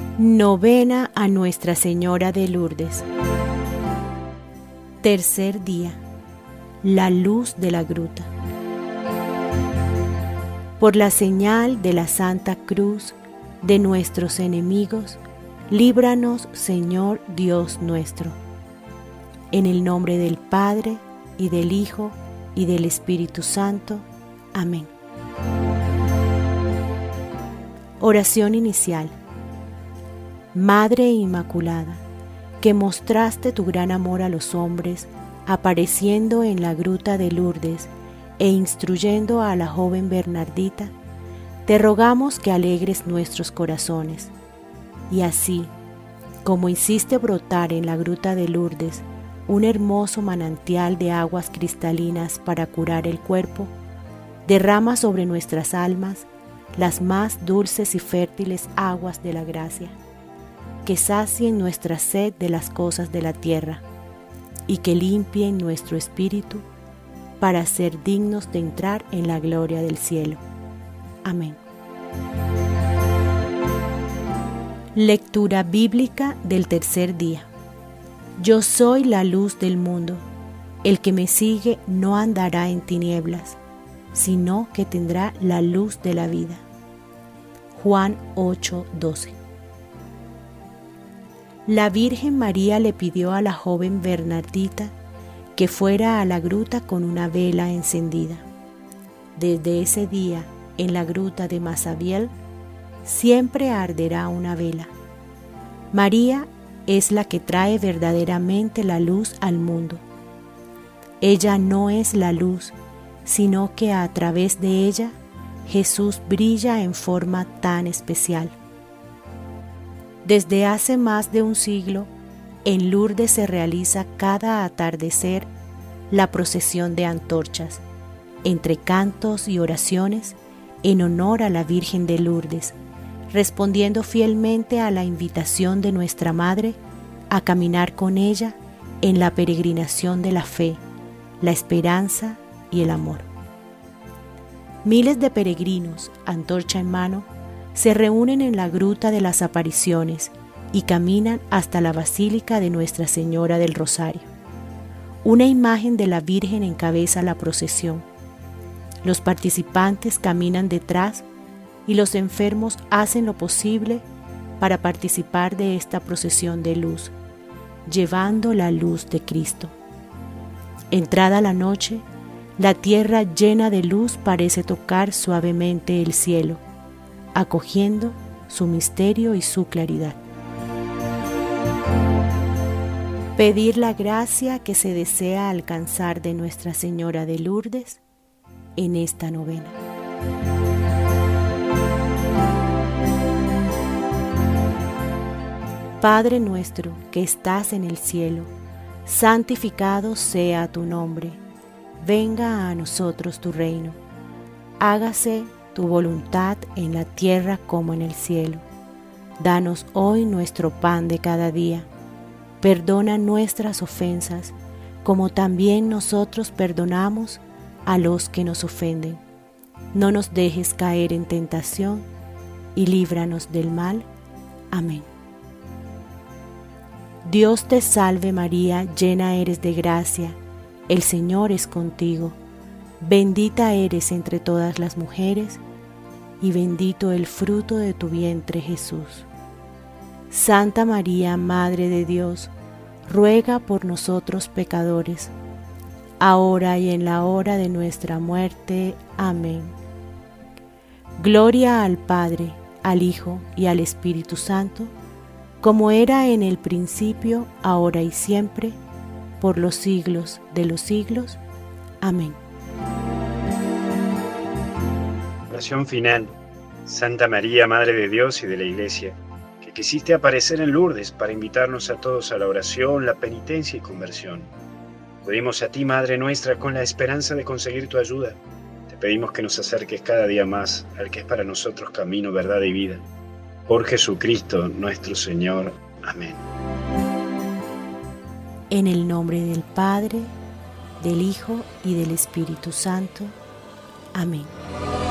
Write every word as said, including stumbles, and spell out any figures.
Novena a Nuestra Señora de Lourdes. Tercer día. La luz de la gruta. Por la señal de la Santa Cruz de nuestros enemigos, líbranos, Señor Dios nuestro. En el nombre del Padre, y del Hijo, y del Espíritu Santo. Amén. Oración inicial. Madre Inmaculada, que mostraste tu gran amor a los hombres, apareciendo en la gruta de Lourdes e instruyendo a la joven Bernardita, te rogamos que alegres nuestros corazones, y así, como hiciste brotar en la gruta de Lourdes un hermoso manantial de aguas cristalinas para curar el cuerpo, derrama sobre nuestras almas las más dulces y fértiles aguas de la gracia, que sacien nuestra sed de las cosas de la tierra y que limpien nuestro espíritu para ser dignos de entrar en la gloria del cielo. Amén. Lectura bíblica del tercer día. Yo soy la luz del mundo. El que me sigue no andará en tinieblas, sino que tendrá la luz de la vida. Juan ocho doce. La Virgen María le pidió a la joven Bernardita que fuera a la gruta con una vela encendida. Desde ese día, en la gruta de Masabiel, siempre arderá una vela. María es la que trae verdaderamente la luz al mundo. Ella no es la luz, sino que a través de ella Jesús brilla en forma tan especial. Desde hace más de un siglo, en Lourdes se realiza cada atardecer la procesión de antorchas, entre cantos y oraciones, en honor a la Virgen de Lourdes, respondiendo fielmente a la invitación de nuestra Madre a caminar con ella en la peregrinación de la fe, la esperanza y el amor. Miles de peregrinos, antorcha en mano, se reúnen en la gruta de las apariciones y caminan hasta la Basílica de Nuestra Señora del Rosario. Una imagen de la Virgen encabeza la procesión. Los participantes caminan detrás y los enfermos hacen lo posible para participar de esta procesión de luz, llevando la luz de Cristo. Entrada la noche, la tierra llena de luz parece tocar suavemente el cielo, acogiendo su misterio y su claridad. Pedir la gracia que se desea alcanzar de Nuestra Señora de Lourdes en esta novena. Padre nuestro que estás en el cielo, santificado sea tu nombre. Venga a nosotros tu reino. Hágase tu voluntad en la tierra como en el cielo. Danos hoy nuestro pan de cada día. Perdona nuestras ofensas, como también nosotros perdonamos a los que nos ofenden. No nos dejes caer en tentación y líbranos del mal. Amén. Dios te salve María, llena eres de gracia, el Señor es contigo. Bendita eres entre todas las mujeres, y bendito el fruto de tu vientre Jesús. Santa María, Madre de Dios, ruega por nosotros pecadores, ahora y en la hora de nuestra muerte. Amén. Gloria al Padre, al Hijo y al Espíritu Santo, como era en el principio, ahora y siempre, por los siglos de los siglos. Amén. Oración final. Santa María, Madre de Dios y de la Iglesia, que quisiste aparecer en Lourdes para invitarnos a todos a la oración, la penitencia y conversión. Acudimos a ti, Madre nuestra, con la esperanza de conseguir tu ayuda. Te pedimos que nos acerques cada día más al que es para nosotros camino, verdad y vida. Por Jesucristo nuestro Señor. Amén. En el nombre del Padre, del Hijo y del Espíritu Santo. Amén.